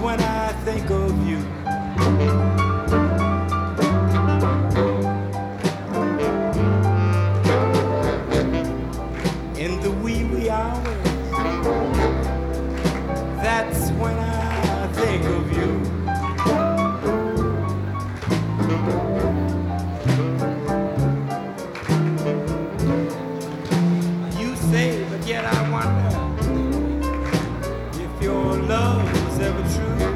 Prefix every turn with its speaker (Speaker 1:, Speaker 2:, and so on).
Speaker 1: when I think of you. In the wee hours, that's when I think of you. You say, but yet I wonder if your love was ever true.